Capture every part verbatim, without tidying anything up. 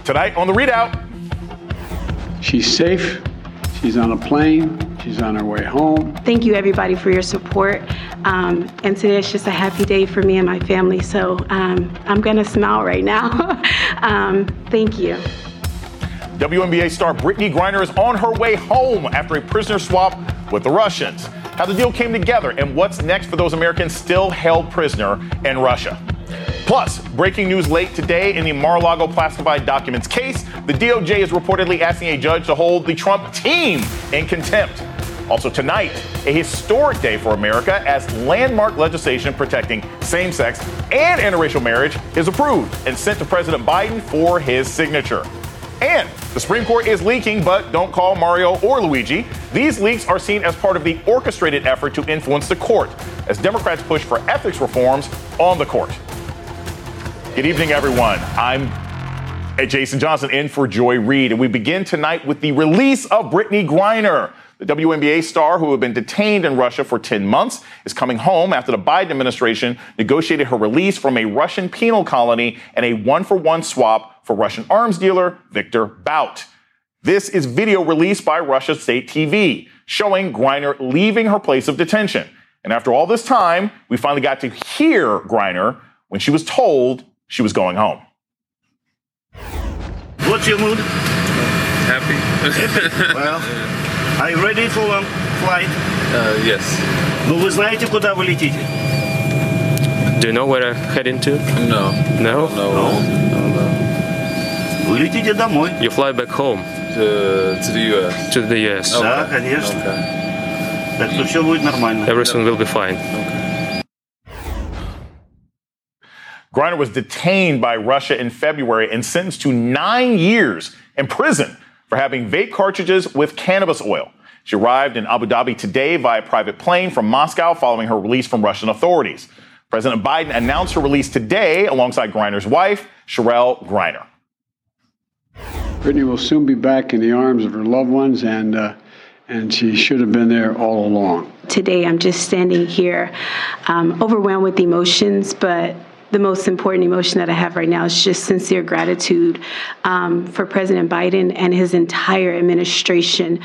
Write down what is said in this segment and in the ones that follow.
Tonight on The ReidOut. She's safe. She's on a plane. She's on her way home. Thank you, everybody, for your support. Um, and today is just a happy day for me and my family. So um, I'm going to smile right now. um, thank you. W N B A star Brittney Griner is on her way home after a prisoner swap with the Russians. How the deal came together and what's next for those Americans still held prisoner in Russia. Plus, breaking news late today in the Mar-a-Lago classified documents case, the D O J is reportedly asking a judge to hold the Trump team in contempt. Also tonight, a historic day for America as landmark legislation protecting same-sex and interracial marriage is approved and sent to President Biden for his signature. And the Supreme Court is leaking, but don't call Mario or Luigi. These leaks are seen as part of the orchestrated effort to influence the court as Democrats push for ethics reforms on the court. Good evening, everyone. I'm Jason Johnson in for Joy Reid, and we begin tonight with the release of Brittney Griner. The W N B A star, who had been detained in Russia for ten months, is coming home after the Biden administration negotiated her release from a Russian penal colony and a one-for-one swap for Russian arms dealer Viktor Bout. This is video released by Russia's state T V, showing Griner leaving her place of detention. And after all this time, we finally got to hear Griner when she was told she was going home. What's your mood? Happy. Well, are you ready for a flight? Uh, yes. Ну, вы знаете, куда вы летите? Do you know where I'm heading to? No. No? No. No. Вы летите домой. You fly back home. To, to the U S. To the U S. Okay. Да, конечно. Okay. Так что все будет нормально. Everything will be fine. Okay. Griner was detained by Russia in February and sentenced to nine years in prison for having vape cartridges with cannabis oil. She arrived in Abu Dhabi today via private plane from Moscow following her release from Russian authorities. President Biden announced her release today alongside Griner's wife, Cherelle Griner. Brittney will soon be back in the arms of her loved ones, and uh, and she should have been there all along. Today, I'm just standing here, um, overwhelmed with emotions, but the most important emotion that I have right now is just sincere gratitude um, for President Biden and his entire administration.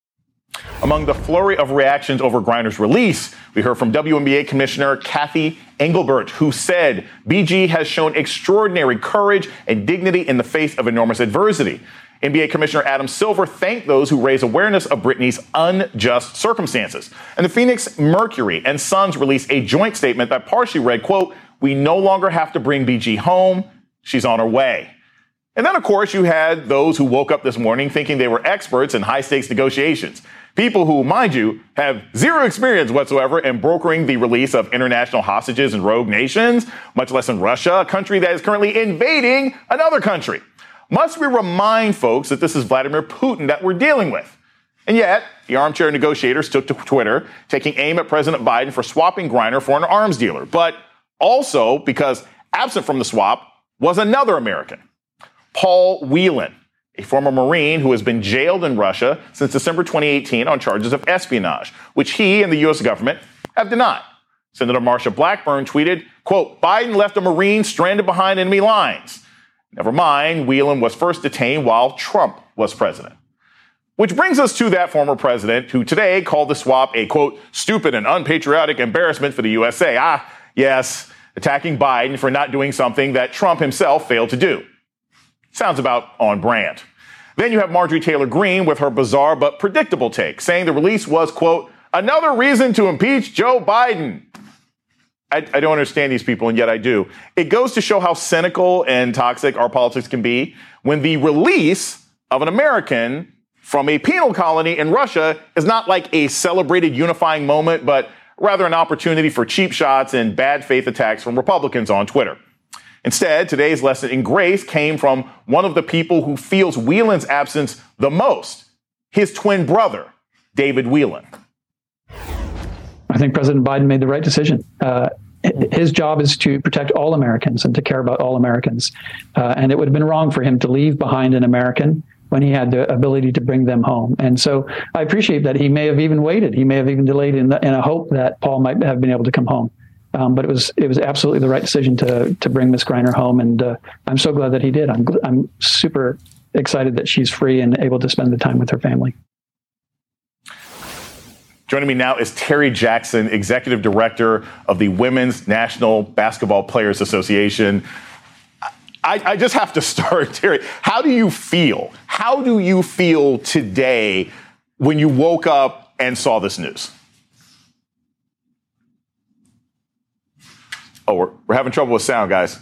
Among the flurry of reactions over Griner's release, we heard from W N B A Commissioner Cathy Engelbert, who said B G has shown extraordinary courage and dignity in the face of enormous adversity. N B A Commissioner Adam Silver thanked those who raised awareness of Brittney's unjust circumstances. And the Phoenix Mercury and Suns released a joint statement that partially read, quote, "We no longer have to bring B G home. She's on her way." And then, of course, you had those who woke up this morning thinking they were experts in high-stakes negotiations. People who, mind you, have zero experience whatsoever in brokering the release of international hostages in rogue nations, much less in Russia, a country that is currently invading another country. Must we remind folks that this is Vladimir Putin that we're dealing with? And yet, the armchair negotiators took to Twitter, taking aim at President Biden for swapping Griner for an arms dealer. But also because absent from the swap was another American, Paul Whelan, a former Marine who has been jailed in Russia since December twenty eighteen on charges of espionage, which he and the U S government have denied. Senator Marsha Blackburn tweeted, quote, "Biden left a Marine stranded behind enemy lines." Never mind, Whelan was first detained while Trump was president. Which brings us to that former president who today called the swap a, quote, "stupid and unpatriotic embarrassment for the U S A. Ah, yes, attacking Biden for not doing something that Trump himself failed to do. Sounds about on brand. Then you have Marjorie Taylor Greene with her bizarre but predictable take, saying the release was, quote, "another reason to impeach Joe Biden." I, I don't understand these people, and yet I do. It goes to show how cynical and toxic our politics can be when the release of an American from a penal colony in Russia is not like a celebrated unifying moment, but rather an opportunity for cheap shots and bad faith attacks from Republicans on Twitter. Instead, today's lesson in grace came from one of the people who feels Whelan's absence the most, his twin brother, David Whelan. I think President Biden made the right decision. Uh, his job is to protect all Americans and to care about all Americans. Uh, and it would have been wrong for him to leave behind an American when he had the ability to bring them home. And so I appreciate that he may have even waited. He may have even delayed in, the, in a hope that Paul might have been able to come home. Um, but it was it was absolutely the right decision to to bring Miss Griner home, and uh, I'm so glad that he did. I'm I'm super excited that she's free and able to spend the time with her family. Joining me now is Terry Jackson, Executive Director of the Women's National Basketball Players Association. I, I just have to start, Terry. How do you feel? How do you feel today when you woke up and saw this news? Oh, we're, we're having trouble with sound, guys.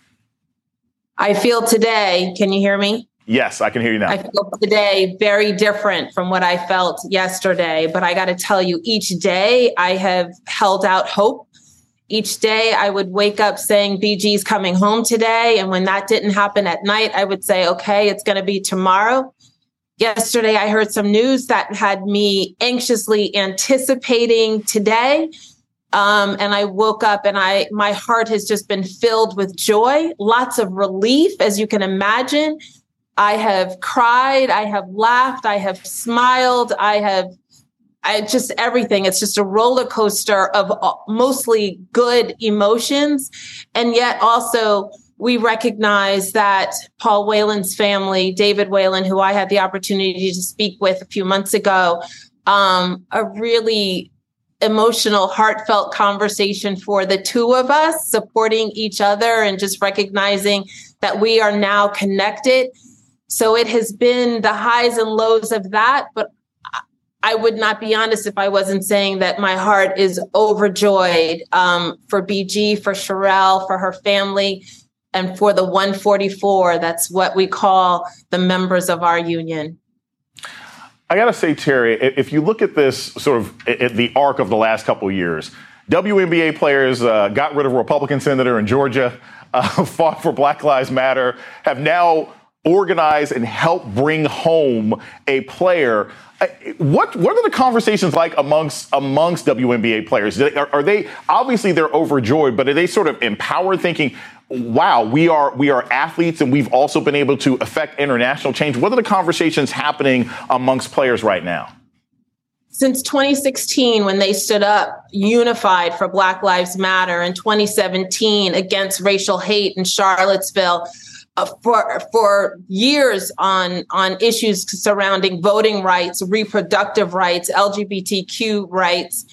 I feel today, can you hear me? Yes, I can hear you now. I feel today very different from what I felt yesterday, but I got to tell you, each day I have held out hope. Each day I would wake up saying B G's coming home today. And when that didn't happen at night, I would say, okay, it's going to be tomorrow. Yesterday, I heard some news that had me anxiously anticipating today. Um, and I woke up and I my heart has just been filled with joy, lots of relief, as you can imagine. I have cried, I have laughed, I have smiled, I have I just everything. It's just a roller coaster of mostly good emotions. And yet also we recognize that Paul Whelan's family, David Whelan, who I had the opportunity to speak with a few months ago, um, a really emotional, heartfelt conversation for the two of us, supporting each other and just recognizing that we are now connected. So it has been the highs and lows of that, but I would not be honest if I wasn't saying that my heart is overjoyed um, for B G, for Sherelle, for her family, and for the one forty-four. That's what we call the members of our union. I got to say, Terry, if you look at this sort of at the arc of the last couple of years, W N B A players uh, got rid of a Republican senator in Georgia, uh, fought for Black Lives Matter, have now organized and helped bring home a player. What what are the conversations like amongst amongst W N B A players? Are, are they obviously they're overjoyed, but are they sort of empowered, thinking, "Wow, we are we are athletes, and we've also been able to affect international change"? What are the conversations happening amongst players right now? Since twenty sixteen, when they stood up unified for Black Lives Matter, in twenty seventeen against racial hate in Charlottesville, Uh, for for years on on issues surrounding voting rights, reproductive rights, L G B T Q rights.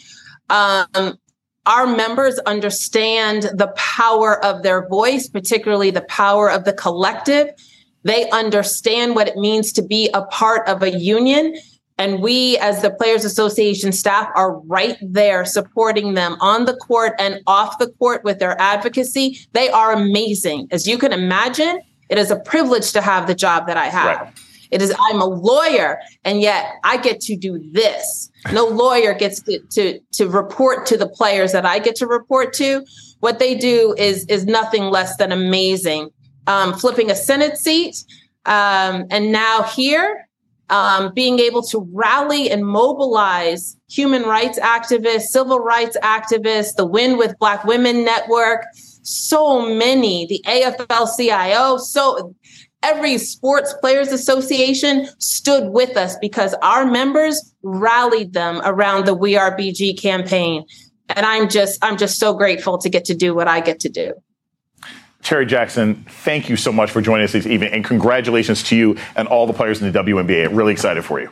Um, our members understand the power of their voice, particularly the power of the collective. They understand what it means to be a part of a union. And we, as the Players Association staff, are right there supporting them on the court and off the court with their advocacy. They are amazing. As you can imagine, it is a privilege to have the job that I have. Right. It is, I'm a lawyer, and yet I get to do this. No lawyer gets to, to, to report to the players that I get to report to. What they do is, is nothing less than amazing. Um, flipping a Senate seat, um, and now here, um, being able to rally and mobilize human rights activists, civil rights activists, the Win with Black Women Network, so many, the A F L C I O, so every sports players association stood with us because our members rallied them around the We Are B G campaign. And I'm just, I'm just so grateful to get to do what I get to do. Terry Jackson, thank you so much for joining us this evening, and congratulations to you and all the players in the W N B A. Really excited for you.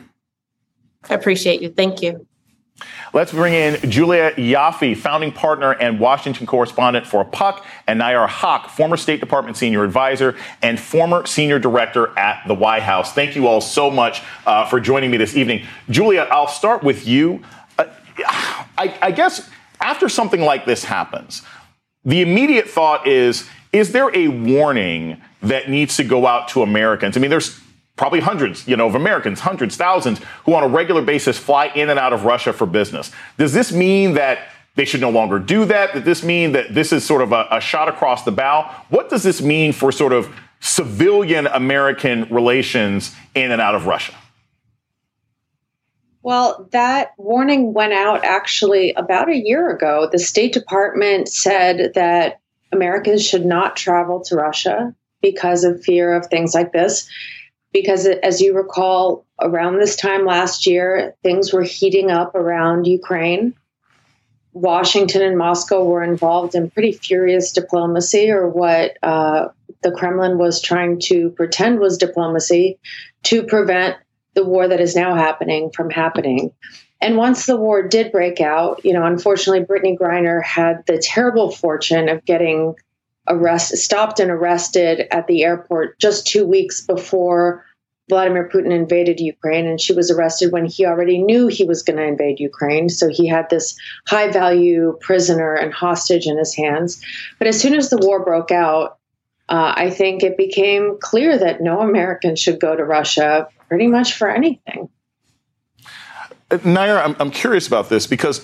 I appreciate you. Thank you. Let's bring in Julia Ioffe, founding partner and Washington correspondent for Puck, and Nayar Haq, former State Department senior advisor and former senior director at the White House. Thank you all so much uh, for joining me this evening. Julia, I'll start with you. Uh, I, I guess after something like this happens, the immediate thought is, is there a warning that needs to go out to Americans? I mean, there's probably hundreds, you know, of Americans, hundreds, thousands, who on a regular basis fly in and out of Russia for business. Does this mean that they should no longer do that? Does this mean that this is sort of a, a shot across the bow? What does this mean for sort of civilian American relations in and out of Russia? Well, that warning went out actually about a year ago. The State Department said that Americans should not travel to Russia because of fear of things like this. Because as you recall, around this time last year, things were heating up around Ukraine. Washington and Moscow were involved in pretty furious diplomacy, or what uh, the Kremlin was trying to pretend was diplomacy, to prevent the war that is now happening from happening. And once the war did break out, you know, unfortunately, Brittany Griner had the terrible fortune of getting arrested, stopped and arrested at the airport just two weeks before Vladimir Putin invaded Ukraine. And she was arrested when he already knew he was going to invade Ukraine. So he had this high value prisoner and hostage in his hands. But as soon as the war broke out, uh, I think it became clear that no American should go to Russia pretty much for anything. Nayyera, I'm, I'm curious about this because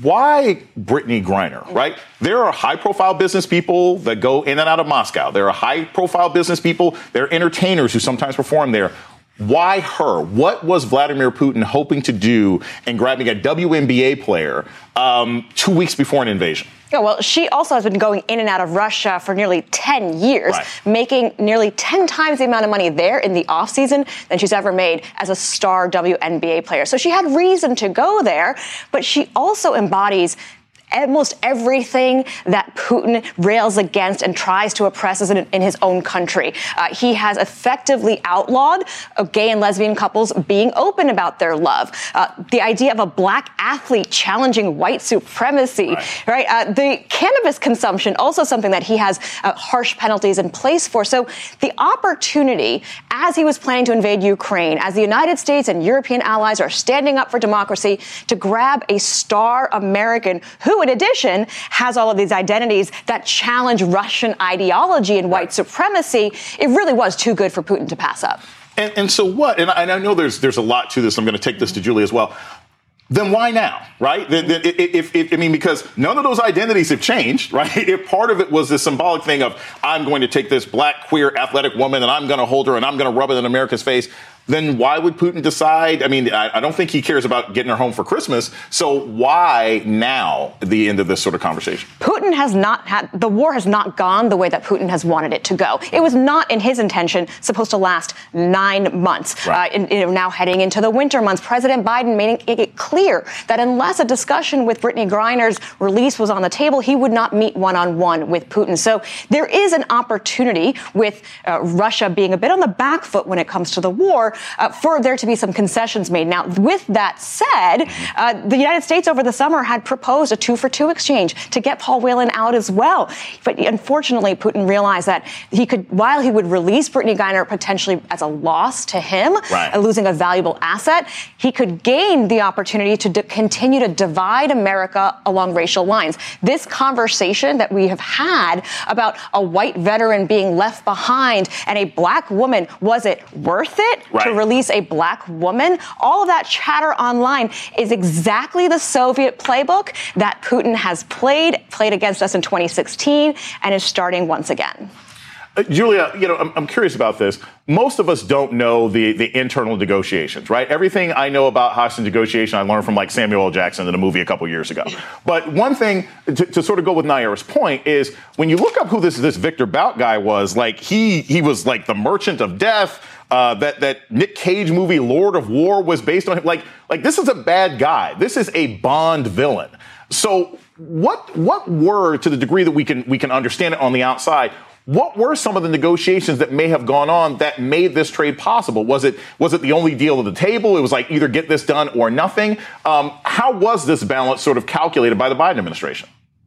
why Brittany Griner, right? There are high-profile business people that go in and out of Moscow. There are high-profile business people. There are entertainers who sometimes perform there. Why her? What was Vladimir Putin hoping to do in grabbing a W N B A player um, two weeks before an invasion? Yeah, well, she also has been going in and out of Russia for nearly ten years, right, making nearly ten times the amount of money there in the offseason than she's ever made as a star W N B A player. So she had reason to go there, but she also embodies almost everything that Putin rails against and tries to oppress in, in his own country. Uh, he has effectively outlawed uh, gay and lesbian couples being open about their love. Uh, the idea of a black athlete challenging white supremacy, right? right? Uh, the cannabis consumption, also something that he has uh, harsh penalties in place for. So the opportunity, as he was planning to invade Ukraine, as the United States and European allies are standing up for democracy, to grab a star American who, in addition, has all of these identities that challenge Russian ideology and white supremacy, it really was too good for Putin to pass up. And, and so what? And I, and I know there's there's a lot to this. I'm going to take this to Julie as well. Then why now, right? Then, then if, if, I mean, because none of those identities have changed, right? If part of it was this symbolic thing of I'm going to take this black, queer, athletic woman and I'm going to hold her and I'm going to rub it in America's face, then why would Putin decide? I mean, I, I don't think he cares about getting her home for Christmas. So why now the end of this sort of conversation? Putin has not had, the war has not gone the way that Putin has wanted it to go. It was not in his intention supposed to last nine months. Right. Uh, and, you know, now heading into the winter months, President Biden made it clear that unless a discussion with Brittany Griner's release was on the table, he would not meet one-on-one with Putin. So there is an opportunity with uh, Russia being a bit on the back foot when it comes to the war, Uh, for there to be some concessions made. Now, with that said, uh, the United States over the summer had proposed a two-for-two exchange to get Paul Whelan out as well. But unfortunately, Putin realized that he could, while he would release Brittany Griner potentially as a loss to him, right, uh, losing a valuable asset, he could gain the opportunity to d- continue to divide America along racial lines. This conversation that we have had about a white veteran being left behind and a black woman, was it worth it? Right. To release a black woman, all of that chatter online is exactly the Soviet playbook that Putin has played, played against us in twenty sixteen, and is starting once again. Uh, Julia, you know, I'm, I'm curious about this. Most of us don't know the, the internal negotiations, right? Everything I know about hostage negotiation, I learned from like Samuel L. Jackson in a movie a couple years ago. But one thing to, to sort of go with Nayyera's point is when you look up who this this Victor Bout guy was, like he he was like the merchant of death. Uh, that that Nick Cage movie Lord of War was based on him. Like like this is a bad guy. This is a Bond villain. So what what were, to the degree that we can we can understand it on the outside, what were some of the negotiations that may have gone on that made this trade possible? Was it was it the only deal at the table? It was like either get this done or nothing. Um, how was this balance sort of calculated by the Biden administration?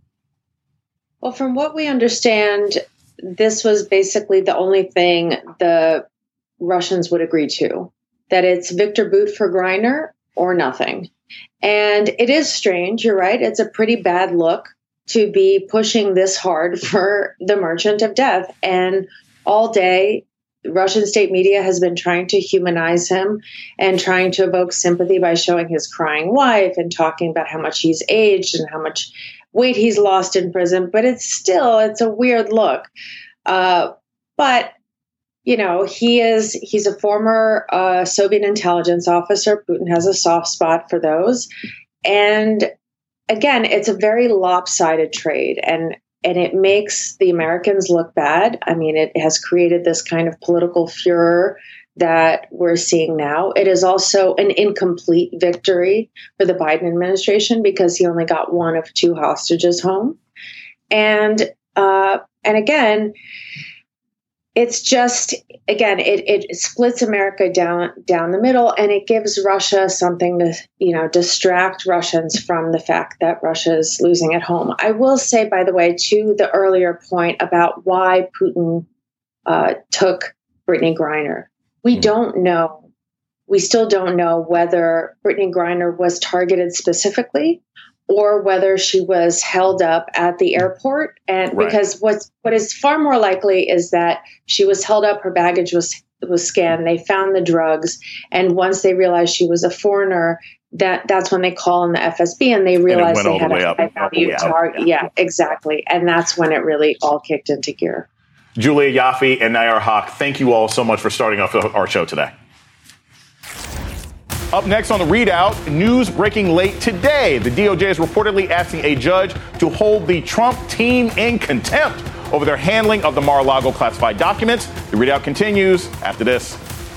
Well, from what we understand, this was basically the only thing the Russians would agree to, that it's Victor Bout for Griner or nothing. And it is strange. You're right. It's a pretty bad look to be pushing this hard for the merchant of death. And all day, Russian state media has been trying to humanize him and trying to evoke sympathy by showing his crying wife and talking about how much he's aged and how much weight he's lost in prison. But it's still, it's a weird look. Uh, but You know, he is, he's a former uh, Soviet intelligence officer. Putin has a soft spot for those. And again, it's a very lopsided trade, and, and it makes the Americans look bad. I mean, it has created this kind of political furor that we're seeing now. It is also an incomplete victory for the Biden administration because he only got one of two hostages home. And uh, and again, it's just, again, it, it splits America down down the middle, and it gives Russia something to, you know, distract Russians from the fact that Russia is losing at home. I will say, by the way, to the earlier point about why Putin uh, took Brittany Griner, we don't know. We still don't know whether Brittany Griner was targeted specifically or whether she was held up at the airport. And right. because what's, what is far more likely is that she was held up, her baggage was was scanned, they found the drugs, and once they realized she was a foreigner, that that's when they call in the F S B and they realized and they had the a high value target. Yeah. yeah, exactly. And that's when it really all kicked into gear. Julia Yaffe and Nayar Haq, thank you all so much for starting off our show today. Up next on the ReidOut, news breaking late today. The D O J is reportedly asking a judge to hold the Trump team in contempt over their handling of the Mar-a-Lago classified documents. The ReidOut continues after this.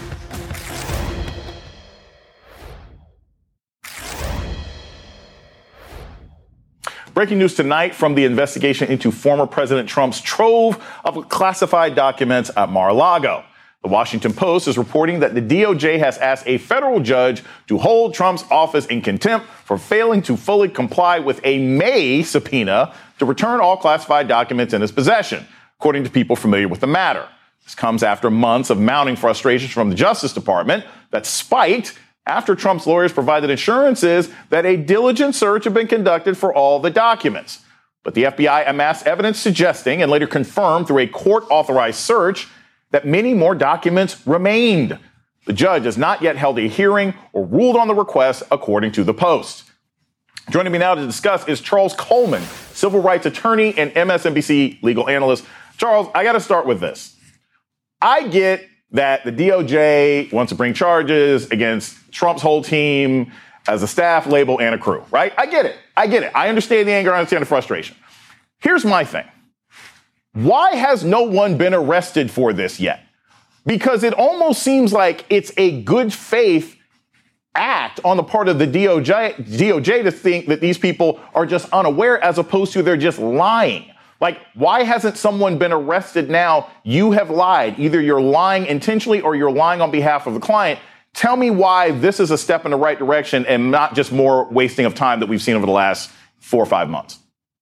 Breaking news tonight from the investigation into former President Trump's trove of classified documents at Mar-a-Lago. The Washington Post is reporting that the D O J has asked a federal judge to hold Trump's office in contempt for failing to fully comply with a May subpoena to return all classified documents in his possession, according to people familiar with the matter. This comes after months of mounting frustrations from the Justice Department that spiked after Trump's lawyers provided assurances that a diligent search had been conducted for all the documents. But the F B I amassed evidence suggesting and later confirmed through a court-authorized search that many more documents remained. The judge has not yet held a hearing or ruled on the request, according to the Post. Joining me now to discuss is Charles Coleman, civil rights attorney and M S N B C legal analyst. Charles, I got to start with this. I get that the D O J wants to bring charges against Trump's whole team as a staff, label, and a crew, right? I get it. I get it. I understand the anger. I understand the frustration. Here's my thing. Why has no one been arrested for this yet? Because it almost seems like it's a good faith act on the part of the D O J, D O J to think that these people are just unaware as opposed to they're just lying. Like, why hasn't someone been arrested now? You have lied. Either you're lying intentionally or you're lying on behalf of the client. Tell me why this is a step in the right direction and not just more wasting of time that we've seen over the last four or five months.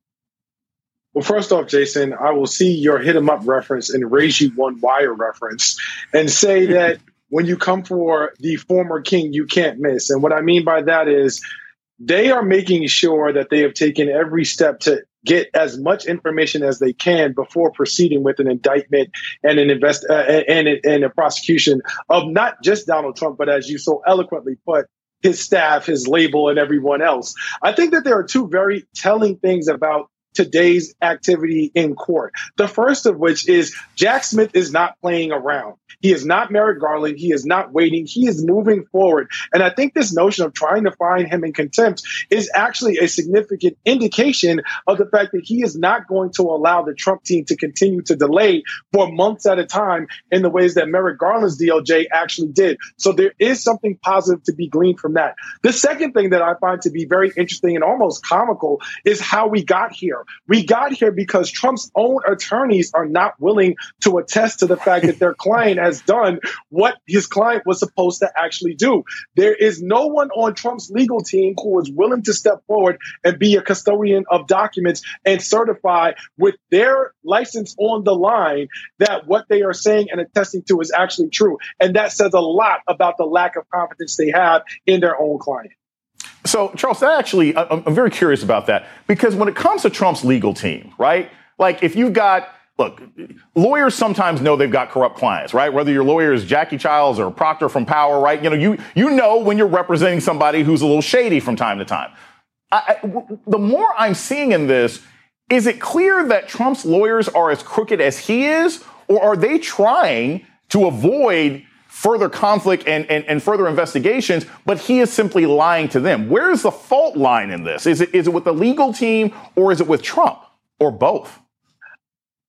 Well, first off, Jason, I will see your hit 'em up reference and raise you one wire reference and say that when you come for the former king, you can't miss. And what I mean by that is they are making sure that they have taken every step to get as much information as they can before proceeding with an indictment and an invest uh, and, and a prosecution of not just Donald Trump, but as you so eloquently put, his staff, his label, and everyone else. I think that there are two very telling things about today's activity in court. The first of which is Jack Smith is not playing around. He is not Merrick Garland. He is not waiting. He is moving forward. And I think this notion of trying to find him in contempt is actually a significant indication of the fact that he is not going to allow the Trump team to continue to delay for months at a time in the ways that Merrick Garland's D O J actually did. So there is something positive to be gleaned from that. The second thing that I find to be very interesting and almost comical is how we got here. We got here because Trump's own attorneys are not willing to attest to the fact that their client has done what his client was supposed to actually do. There is no one on Trump's legal team who is willing to step forward and be a custodian of documents and certify with their license on the line that what they are saying and attesting to is actually true. And that says a lot about the lack of confidence they have in their own client. So, Charles, that actually, I'm very curious about that, because when it comes to Trump's legal team, right, like if you've got, look, lawyers sometimes know they've got corrupt clients, right? Whether your lawyer is Jackie Childs or Proctor from Power, right? You know, you you know when you're representing somebody who's a little shady from time to time. I, I, w- the more I'm seeing in this, is it clear that Trump's lawyers are as crooked as he is, or are they trying to avoid further conflict and, and, and further investigations, but he is simply lying to them? Where is the fault line in this? Is it is it with the legal team or is it with Trump or both?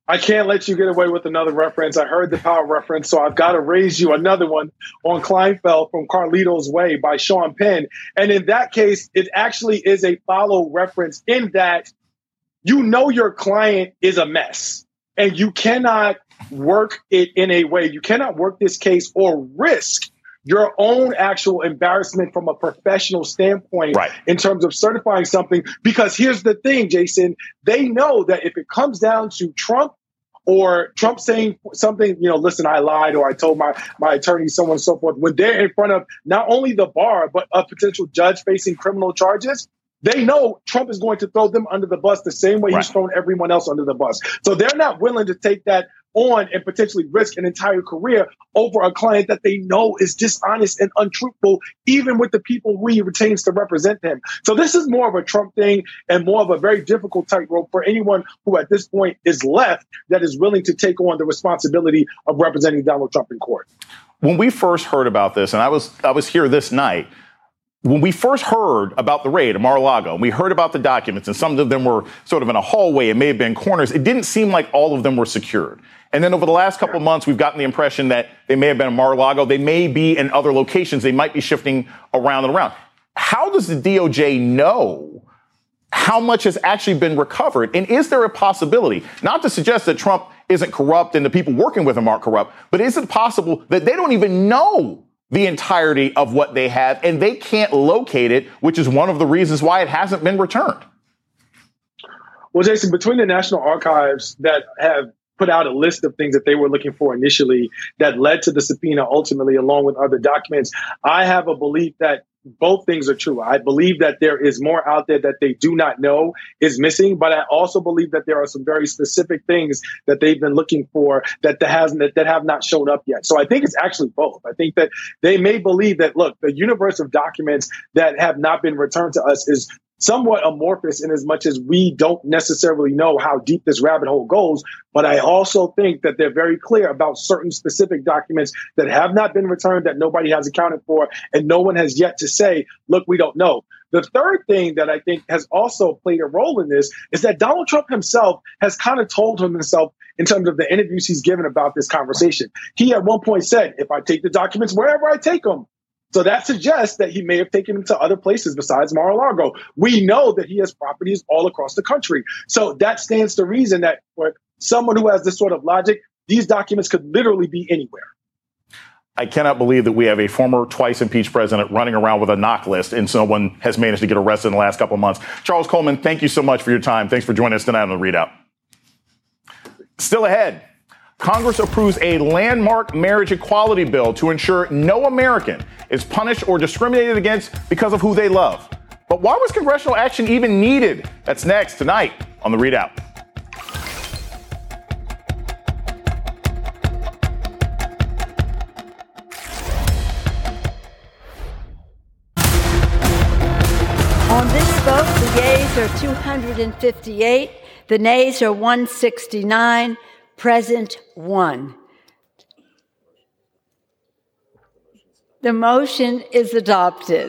I can't let you get away with another reference. I heard the power reference, so I've got to raise you another one on Kleinfeld from Carlito's Way by Sean Penn. And in that case, it actually is a follow reference in that you know your client is a mess and you cannot work it in a way, you cannot work this case or risk your own actual embarrassment from a professional standpoint right. in terms of certifying something. Because here's the thing, Jason, they know that if it comes down to Trump or Trump saying something, you know, listen, I lied, or I told my, my attorney, so on and so forth, when they're in front of not only the bar, but a potential judge facing criminal charges, they know Trump is going to throw them under the bus the same way right. he's thrown everyone else under the bus. So they're not willing to take that on and potentially risk an entire career over a client that they know is dishonest and untruthful, even with the people who he retains to represent him. So this is more of a Trump thing and more of a very difficult tightrope for anyone who at this point is left that is willing to take on the responsibility of representing Donald Trump in court. When we first heard about this, and I was I was here this night, when we first heard about the raid at Mar-a-Lago, and we heard about the documents, and some of them were sort of in a hallway, it may have been corners, it didn't seem like all of them were secured. And then over the last couple of months, we've gotten the impression that they may have been in Mar-a-Lago, they may be in other locations, they might be shifting around and around. How does the D O J know how much has actually been recovered? And is there a possibility, not to suggest that Trump isn't corrupt and the people working with him aren't corrupt, but is it possible that they don't even know the entirety of what they have and they can't locate it, which is one of the reasons why it hasn't been returned? Well, Jason, between the National Archives that have put out a list of things that they were looking for initially that led to the subpoena ultimately, along with other documents, I have a belief that both things are true. I believe that there is more out there that they do not know is missing, but I also believe that there are some very specific things that they've been looking for that that hasn't that, that have not shown up yet. So I think it's actually both. I think that they may believe that, look, the universe of documents that have not been returned to us is somewhat amorphous in as much as we don't necessarily know how deep this rabbit hole goes. But I also think that they're very clear about certain specific documents that have not been returned, that nobody has accounted for, and no one has yet to say, look, we don't know. The third thing that I think has also played a role in this is that Donald Trump himself has kind of told himself in terms of the interviews he's given about this conversation. He at one point said, if I take the documents wherever I take them. So that suggests that he may have taken them to other places besides Mar-a-Lago. We know that he has properties all across the country. So that stands to reason that for someone who has this sort of logic, these documents could literally be anywhere. I cannot believe that we have a former twice impeached president running around with a knock list and someone has managed to get arrested in the last couple of months. Charles Coleman, thank you so much for your time. Thanks for joining us tonight on The ReidOut. Still ahead, Congress approves a landmark marriage equality bill to ensure no American is punished or discriminated against because of who they love. But why was congressional action even needed? That's next tonight on The ReidOut. On this vote, the yeas are two hundred fifty-eight, the nays are one hundred sixty-nine, present one. The motion is adopted.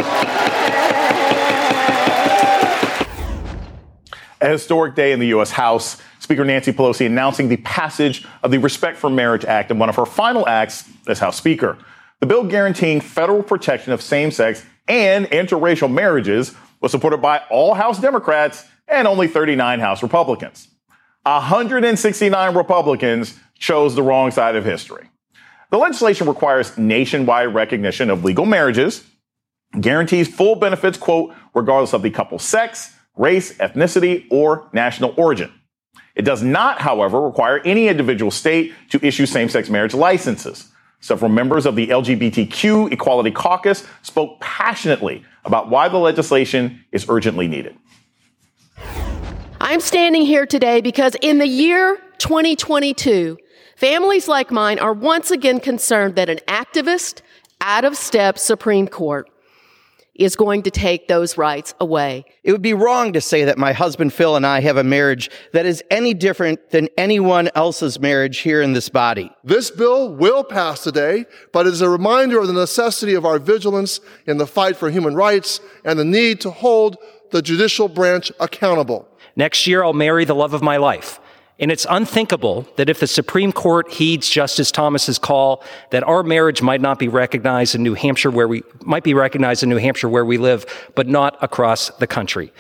A historic day in the U S. House. Speaker Nancy Pelosi announcing the passage of the Respect for Marriage Act in one of her final acts as House Speaker. The bill guaranteeing federal protection of same-sex and interracial marriages was supported by all House Democrats and only thirty-nine House Republicans. one hundred sixty-nine Republicans chose the wrong side of history. The legislation requires nationwide recognition of legal marriages, guarantees full benefits, quote, regardless of the couple's sex, race, ethnicity, or national origin. It does not, however, require any individual state to issue same-sex marriage licenses. Several members of the L G B T Q Equality Caucus spoke passionately about why the legislation is urgently needed. I'm standing here today because in the year twenty twenty-two, families like mine are once again concerned that an activist, out-of-step Supreme Court is going to take those rights away. It would be wrong to say that my husband Phil and I have a marriage that is any different than anyone else's marriage here in this body. This bill will pass today, but it is a reminder of the necessity of our vigilance in the fight for human rights and the need to hold the judicial branch accountable. Next year, I'll marry the love of my life. And it's unthinkable that if the Supreme Court heeds Justice Thomas's call, that our marriage might not be recognized in New Hampshire where we might be recognized in New Hampshire where we live, but not across the country.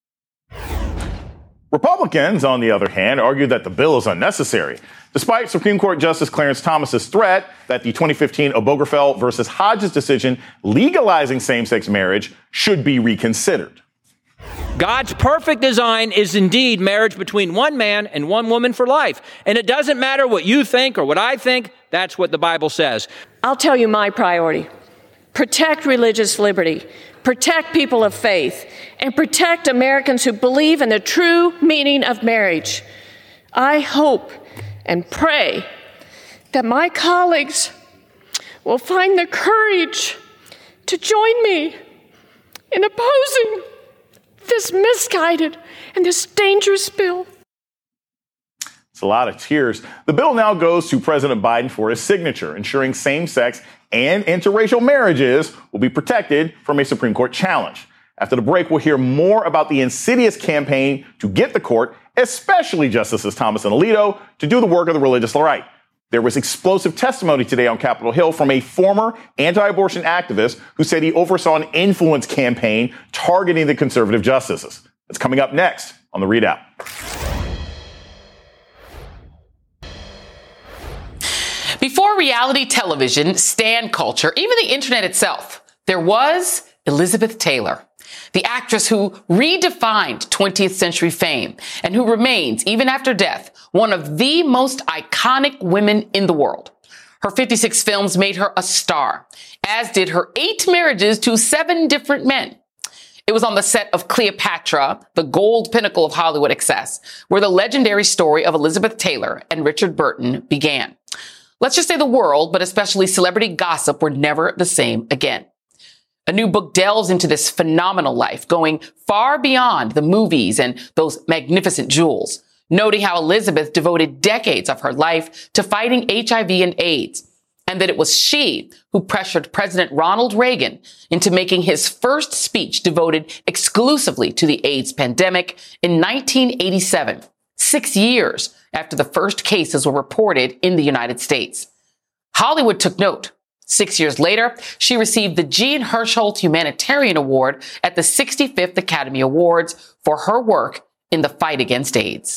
Republicans, on the other hand, argue that the bill is unnecessary, despite Supreme Court Justice Clarence Thomas's threat that the twenty fifteen Obergefell versus Hodges decision legalizing same-sex marriage should be reconsidered. God's perfect design is indeed marriage between one man and one woman for life. And it doesn't matter what you think or what I think. That's what the Bible says. I'll tell you my priority. Protect religious liberty, protect people of faith, and protect Americans who believe in the true meaning of marriage. I hope and pray that my colleagues will find the courage to join me in opposing this misguided and this dangerous bill. It's a lot of tears. The bill now goes to President Biden for his signature, ensuring same-sex and interracial marriages will be protected from a Supreme Court challenge. After the break, we'll hear more about the insidious campaign to get the court, especially Justices Thomas and Alito, to do the work of the religious right. There was explosive testimony today on Capitol Hill from a former anti-abortion activist who said he oversaw an influence campaign targeting the conservative justices. That's coming up next on The ReidOut. Before reality television, stan culture, even the internet itself, there was Elizabeth Taylor, the actress who redefined twentieth century fame and who remains, even after death, one of the most iconic women in the world. Her fifty-six films made her a star, as did her eight marriages to seven different men. It was on the set of Cleopatra, the gold pinnacle of Hollywood excess, where the legendary story of Elizabeth Taylor and Richard Burton began. Let's just say the world, but especially celebrity gossip, were never the same again. A new book delves into this phenomenal life, going far beyond the movies and those magnificent jewels, noting how Elizabeth devoted decades of her life to fighting H I V and AIDS, and that it was she who pressured President Ronald Reagan into making his first speech devoted exclusively to the AIDS pandemic in nineteen eighty-seven, six years after the first cases were reported in the United States. Hollywood took note. Six years later, she received the Jean Hersholt Humanitarian Award at the sixty-fifth Academy Awards for her work in the fight against AIDS.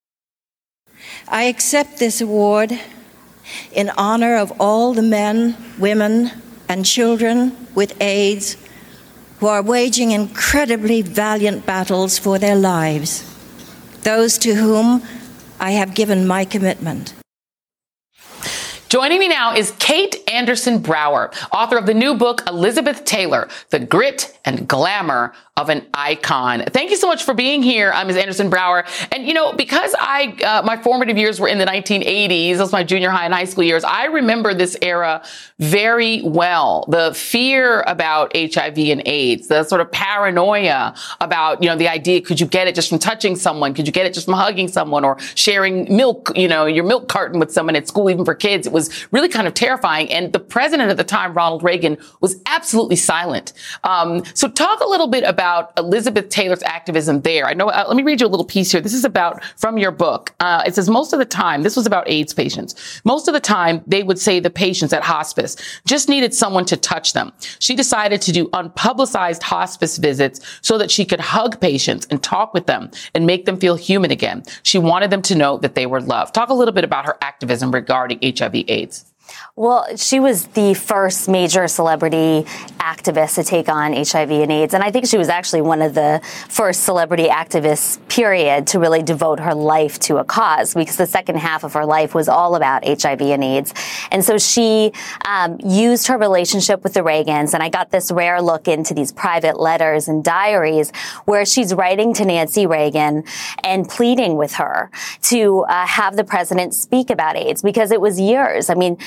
I accept this award in honor of all the men, women, and children with AIDS who are waging incredibly valiant battles for their lives, those to whom I have given my commitment. Joining me now is Kate Anderson Brower, author of the new book, Elizabeth Taylor, The Grit and Glamour of an Icon. Thank you so much for being here, uh, Miz Anderson Brower. And, you know, because I, uh, my formative years were in the nineteen eighties, those were my junior high and high school years, I remember this era very well. The fear about H I V and AIDS, the sort of paranoia about, you know, the idea, could you get it just from touching someone? Could you get it just from hugging someone or sharing milk, you know, your milk carton with someone at school, even for kids? It was really kind of terrifying. And the president at the time, Ronald Reagan, was absolutely silent. Um, so talk a little bit about About Elizabeth Taylor's activism there. I know, uh, let me read you a little piece here. This is about, from your book. Uh, it says, most of the time, this was about AIDS patients. Most of the time, they would say the patients at hospice just needed someone to touch them. She decided to do unpublicized hospice visits so that she could hug patients and talk with them and make them feel human again. She wanted them to know that they were loved. Talk a little bit about her activism regarding H I V AIDS. Well, she was the first major celebrity activist to take on H I V and AIDS. And I think she was actually one of the first celebrity activists, period, to really devote her life to a cause, because the second half of her life was all about H I V and AIDS. And so she um, used her relationship with the Reagans. And I got this rare look into these private letters and diaries where she's writing to Nancy Reagan and pleading with her to uh, have the president speak about AIDS, because it was years. I mean,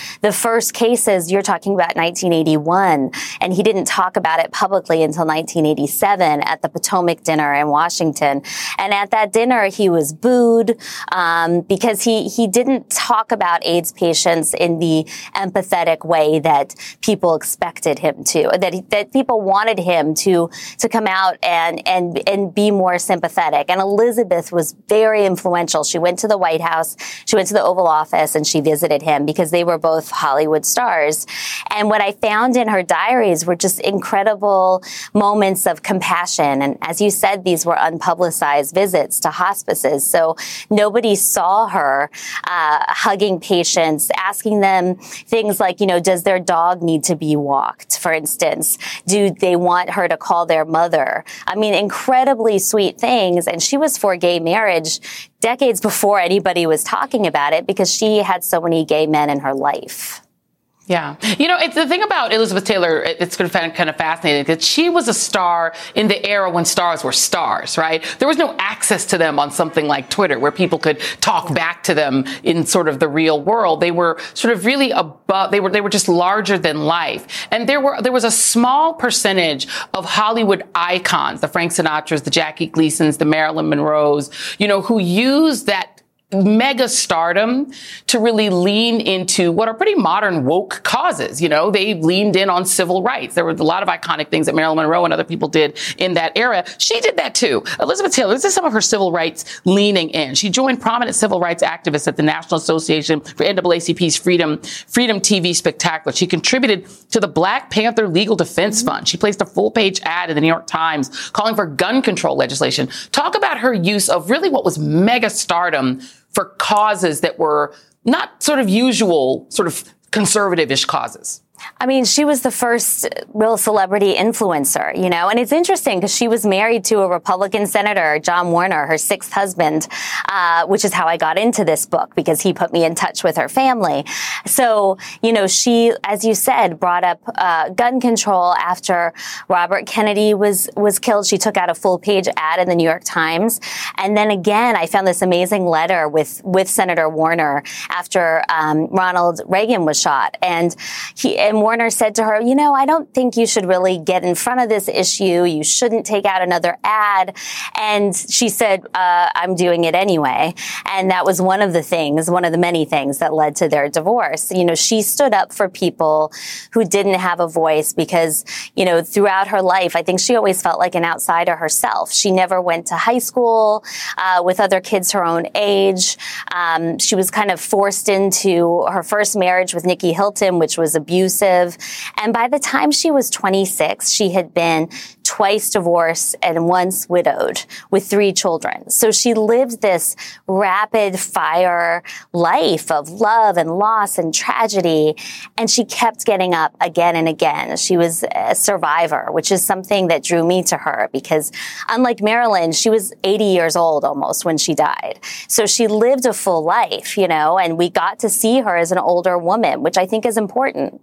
the first cases, you're talking about nineteen eighty-one, and he didn't talk about it publicly until nineteen eighty-seven at the Potomac dinner in Washington. And at that dinner, he was booed um, because he, he didn't talk about AIDS patients in the empathetic way that people expected him to, that he, that people wanted him to to come out and and and be more sympathetic. And Elizabeth was very influential. She went to the White House, she went to the Oval Office, and she visited him because they were both Hollywood stars. And what I found in her diaries were just incredible moments of compassion. And as you said, these were unpublicized visits to hospices, so nobody saw her uh, hugging patients, asking them things like, you know, does their dog need to be walked, for instance? Do they want her to call their mother? I mean, incredibly sweet things. And she was for gay marriage decades before anybody was talking about it because she had so many gay men in her life. Yeah. You know, it's the thing about Elizabeth Taylor, it's kind of fascinating that she was a star in the era when stars were stars, right? There was no access to them on something like Twitter where people could talk back to them in sort of the real world. They were sort of really above, they were, they were just larger than life. And there were, there was a small percentage of Hollywood icons, the Frank Sinatras, the Jackie Gleasons, the Marilyn Monroes, you know, who used that mega stardom to really lean into what are pretty modern woke causes. You know, they leaned in on civil rights. There were a lot of iconic things that Marilyn Monroe and other people did in that era. She did that too. Elizabeth Taylor, this is some of her civil rights leaning in. She joined prominent civil rights activists at the National Association for N double A C P's Freedom, Freedom T V Spectacular. She contributed to the Black Panther Legal Defense Fund. She placed a full page ad in the New York Times calling for gun control legislation. Talk about her use of really what was mega stardom for causes that were not sort of usual, sort of conservative-ish causes. I mean, she was the first real celebrity influencer, you know, and it's interesting because she was married to a Republican senator, John Warner, her sixth husband, uh, which is how I got into this book because he put me in touch with her family. So, you know, she, as you said, brought up uh, gun control after Robert Kennedy was, was killed. She took out a full page ad in the New York Times. And then again, I found this amazing letter with, with Senator Warner after um, Ronald Reagan was shot. And he, And Warner said to her, you know, I don't think you should really get in front of this issue. You shouldn't take out another ad. And she said, uh, I'm doing it anyway. And that was one of the things, one of the many things that led to their divorce. You know, she stood up for people who didn't have a voice because, you know, throughout her life, I think she always felt like an outsider herself. She never went to high school uh, with other kids her own age. Um, she was kind of forced into her first marriage with Nicky Hilton, which was abusive. And by the time she was twenty-six, she had been twice divorced and once widowed with three children. So she lived this rapid fire life of love and loss and tragedy. And she kept getting up again and again. She was a survivor, which is something that drew me to her because unlike Marilyn, she was eighty years old almost when she died. So she lived a full life, you know, and we got to see her as an older woman, which I think is important.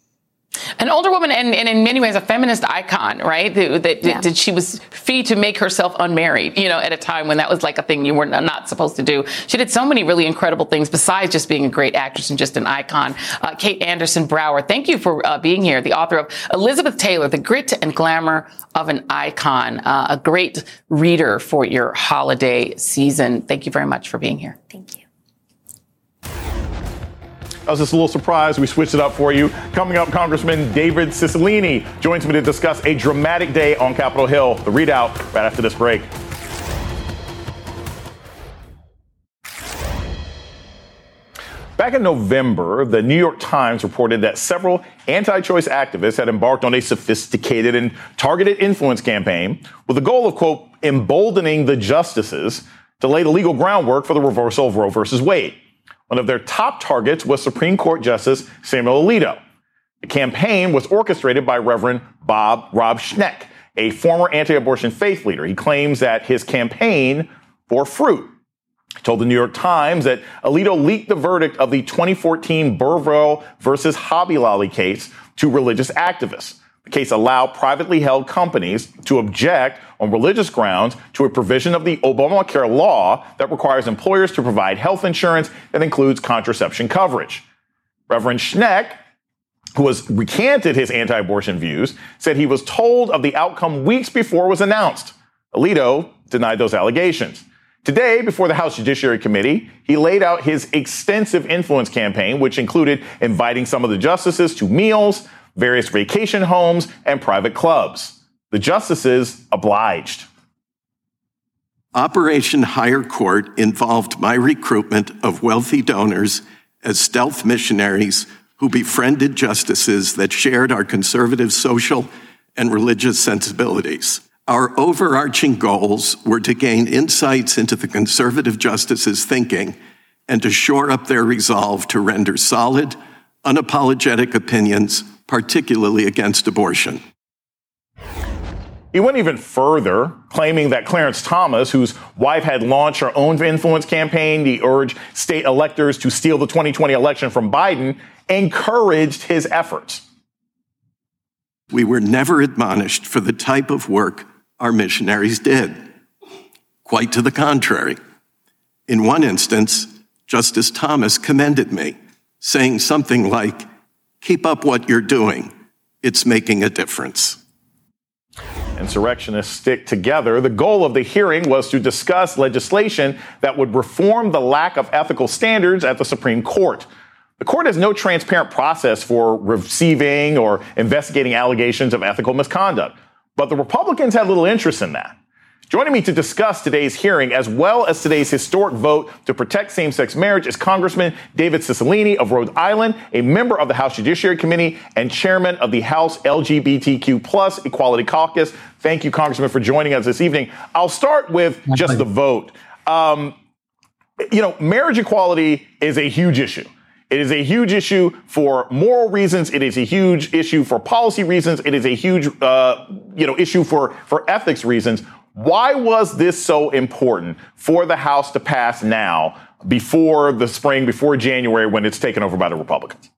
An older woman and, and in many ways a feminist icon, right? That, that, yeah. that she was free to make herself unmarried, you know, at a time when that was like a thing you were not supposed to do. She did so many really incredible things besides just being a great actress and just an icon. Uh, Kate Anderson Brower, thank you for uh, being here. The author of Elizabeth Taylor, The Grit and Glamour of an Icon, uh, a great reader for your holiday season. Thank you very much for being here. Thank you. That was just a little surprise. We switched it up for you. Coming up, Congressman David Cicilline joins me to discuss a dramatic day on Capitol Hill. The readout right after this break. Back in November, the New York Times reported that several anti-choice activists had embarked on a sophisticated and targeted influence campaign with the goal of, quote, emboldening the justices to lay the legal groundwork for the reversal of Roe versus Wade. One of their top targets was Supreme Court Justice Samuel Alito. The campaign was orchestrated by Reverend Bob Rob Schneck, a former anti-abortion faith leader. He claims that his campaign bore fruit. He told the New York Times that Alito leaked the verdict of the twenty fourteen Burwell versus Hobby Lobby case to religious activists. The case allowed privately held companies to object on religious grounds to a provision of the Obamacare law that requires employers to provide health insurance that includes contraception coverage. Reverend Schneck, who has recanted his anti-abortion views, said he was told of the outcome weeks before it was announced. Alito denied those allegations. Today, before the House Judiciary Committee, he laid out his extensive influence campaign, which included inviting some of the justices to meals, various vacation homes, and private clubs. The justices obliged. Operation Higher Court involved my recruitment of wealthy donors as stealth missionaries who befriended justices that shared our conservative social and religious sensibilities. Our overarching goals were to gain insights into the conservative justices' thinking and to shore up their resolve to render solid, unapologetic opinions, particularly against abortion. He went even further, claiming that Clarence Thomas, whose wife had launched her own influence campaign to urge state electors to steal the twenty twenty election from Biden, encouraged his efforts. We were never admonished for the type of work our missionaries did. Quite to the contrary. In one instance, Justice Thomas commended me, saying something like, "Keep up what you're doing. It's making a difference." Insurrectionists stick together. The goal of the hearing was to discuss legislation that would reform the lack of ethical standards at the Supreme Court. The court has no transparent process for receiving or investigating allegations of ethical misconduct, but the Republicans had little interest in that. Joining me to discuss today's hearing, as well as today's historic vote to protect same-sex marriage, is Congressman David Cicilline of Rhode Island, a member of the House Judiciary Committee and chairman of the House L G B T Q plus Equality Caucus. Thank you, Congressman, for joining us this evening. I'll start with just the vote. Um, you know, marriage equality is a huge issue. It is a huge issue for moral reasons. It is a huge issue for policy reasons. It is a huge, uh, you know, issue for, for ethics reasons. Why was this so important for the House to pass now, before the spring, before January, when it's taken over by the Republicans?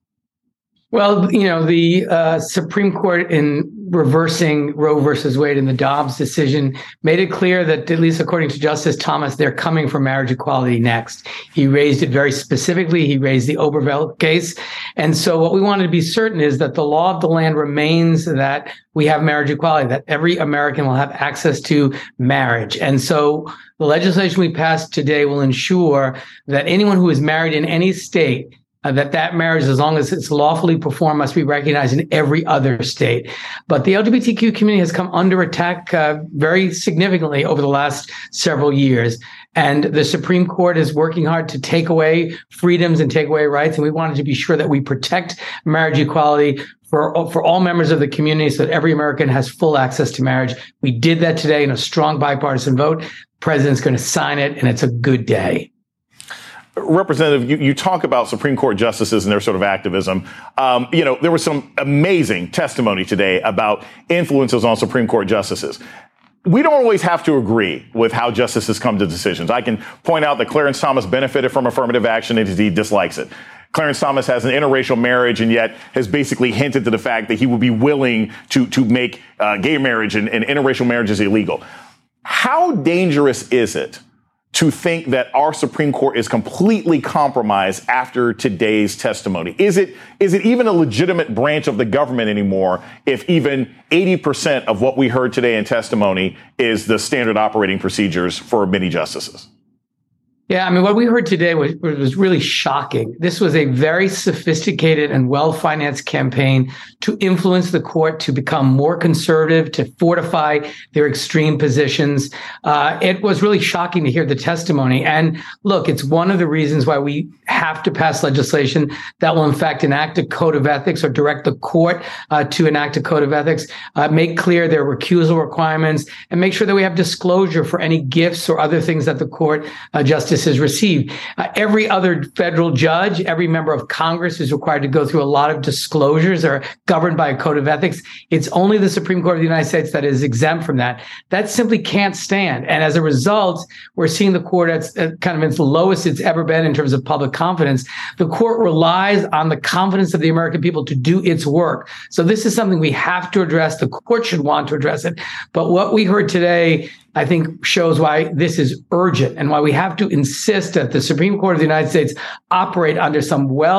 Well, you know, the uh, Supreme Court, in reversing Roe versus Wade and the Dobbs decision, made it clear that, at least according to Justice Thomas, they're coming for marriage equality next. He raised it very specifically. He raised the Obergefell case. And so what we wanted to be certain is that the law of the land remains that we have marriage equality, that every American will have access to marriage. And so the legislation we passed today will ensure that anyone who is married in any state, Uh, that that marriage, as long as it's lawfully performed, must be recognized in every other state. But the L G B T Q community has come under attack uh, very significantly over the last several years. And the Supreme Court is working hard to take away freedoms and take away rights. And we wanted to be sure that we protect marriage equality for, for all members of the community so that every American has full access to marriage. We did that today in a strong bipartisan vote. The president's going to sign it, and it's a good day. Representative, you, you talk about Supreme Court justices and their sort of activism. Um, you know, there was some amazing testimony today about influences on Supreme Court justices. We don't always have to agree with how justices come to decisions. I can point out that Clarence Thomas benefited from affirmative action and he dislikes it. Clarence Thomas has an interracial marriage and yet has basically hinted to the fact that he would be willing to, to make uh, gay marriage and, and interracial marriages illegal. How dangerous is it to think that our Supreme Court is completely compromised after today's testimony? Is it is it even a legitimate branch of the government anymore if even eighty percent of what we heard today in testimony is the standard operating procedures for many justices? Yeah, I mean, what we heard today was, was really shocking. This was a very sophisticated and well-financed campaign to influence the court to become more conservative, to fortify their extreme positions. Uh, it was really shocking to hear the testimony. And look, it's one of the reasons why we have to pass legislation that will, in fact, enact a code of ethics or direct the court uh, to enact a code of ethics, uh, make clear their recusal requirements, and make sure that we have disclosure for any gifts or other things that the court uh, justice has received. Uh, every other federal judge, every member of Congress is required to go through a lot of disclosures that are governed by a code of ethics. It's only the Supreme Court of the United States that is exempt from that. That simply can't stand. And as a result, we're seeing the court at, at kind of its lowest it's ever been in terms of public confidence. The court relies on the confidence of the American people to do its work. So this is something we have to address. The court should want to address it. But what we heard today, I think, shows why this is urgent and why we have to insist that the Supreme Court of the United States operate under some well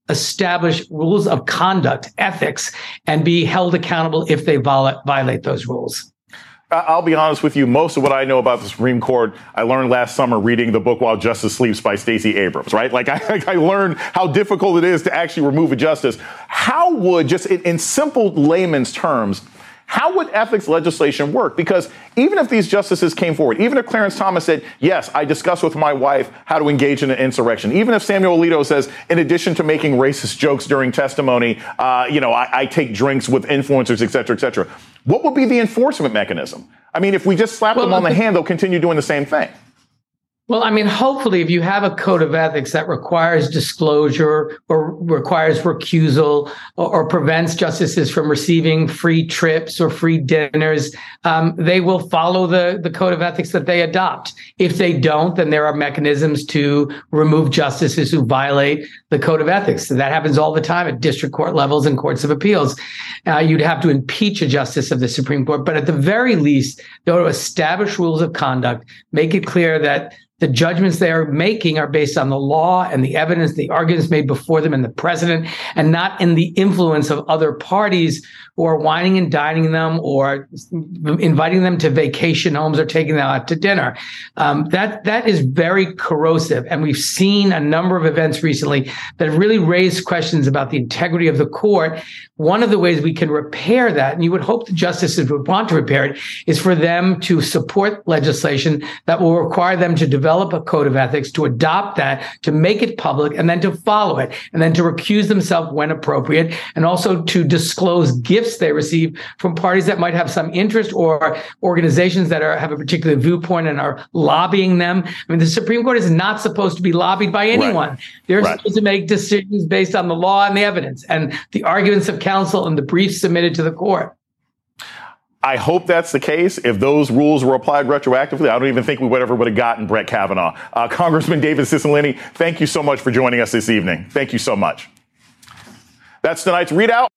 establish rules of conduct, ethics, and be held accountable if they viol- violate those rules. I'll be honest with you. Most of what I know about the Supreme Court, I learned last summer reading the book While Justice Sleeps by Stacey Abrams, right? Like I, I learned how difficult it is to actually remove a justice. How would, just in, in simple layman's terms, how would ethics legislation work? Because even if these justices came forward, even if Clarence Thomas said, yes, I discussed with my wife how to engage in an insurrection, even if Samuel Alito says, in addition to making racist jokes during testimony, uh, you know, I, I take drinks with influencers, et cetera, et cetera, what would be the enforcement mechanism? I mean, if we just slap well, them on the hand, they'll continue doing the same thing. Well, I mean, hopefully, if you have a code of ethics that requires disclosure or requires recusal or, or prevents justices from receiving free trips or free dinners, um, they will follow the, the code of ethics that they adopt. If they don't, then there are mechanisms to remove justices who violate the code of ethics. So that happens all the time at district court levels and courts of appeals. Uh, you'd have to impeach a justice of the Supreme Court. But at the very least, they ought to establish rules of conduct, make it clear that the judgments they are making are based on the law and the evidence, the arguments made before them and the president, and not in the influence of other parties who are whining and dining them or inviting them to vacation homes or taking them out to dinner. Um, that that is very corrosive. And we've seen a number of events recently that really raised questions about the integrity of the court. One of the ways we can repair that, and you would hope the justices would want to repair it, is for them to support legislation that will require them to develop a code of ethics, to adopt that, to make it public, and then to follow it, and then to recuse themselves when appropriate, and also to disclose gifts they receive from parties that might have some interest or organizations that are have a particular viewpoint and are lobbying them. I mean, the Supreme Court is not supposed to be lobbied by anyone. Right. They're right. supposed to make decisions based on the law and the evidence and the arguments of counsel and the briefs submitted to the court. I hope that's the case. If those rules were applied retroactively, I don't even think we would ever would have gotten Brett Kavanaugh. Uh, Congressman David Cicilline, thank you so much for joining us this evening. Thank you so much. That's tonight's ReidOut.